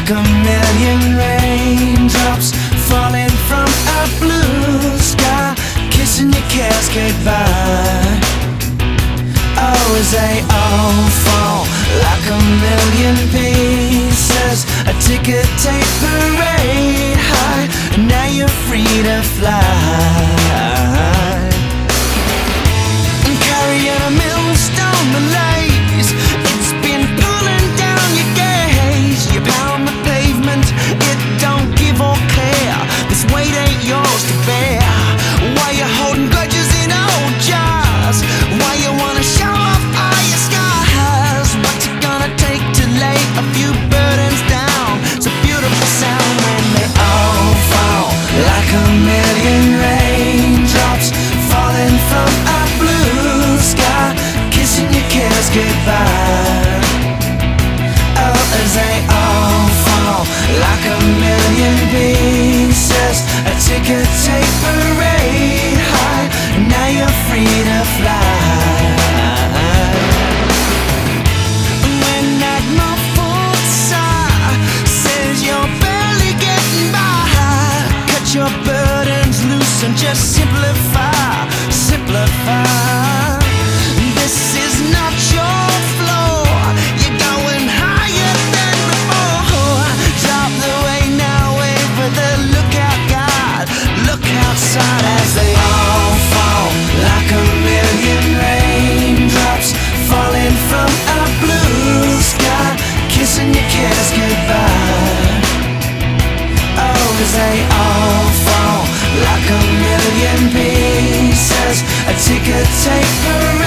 like a million raindrops falling from a blue sky, kissing your cares goodbye. Oh, as they all fall like a million pieces, a ticker tape parade high, and now you're free to fly. Carrying a millstone malaise, it's been pulling down your gaze. You pound the pavement, it don't give or care. This weight ain't yours to bear. Why you holding grudges in old jars? Why you wanna show off all your scars? What's it gonna take to lay a few burdens down? It's a beautiful sound when they all fall like a million raindrops falling from a blue sky, kissing your cares goodbye. Oh, as they all fall like a million pieces, a ticker tape parade high, now you're free to fly. When that muffled sigh says you're barely getting by, cut your burdens loose and just simplify, simplify. This is not your floor, you're going higher than before. Drop the way now, wait for the lookout guide. Look outside as they all fall like a million raindrops falling from a blue sky, kissing your cares goodbye. Oh, as they all fall like a million pieces, a ticker tape parade.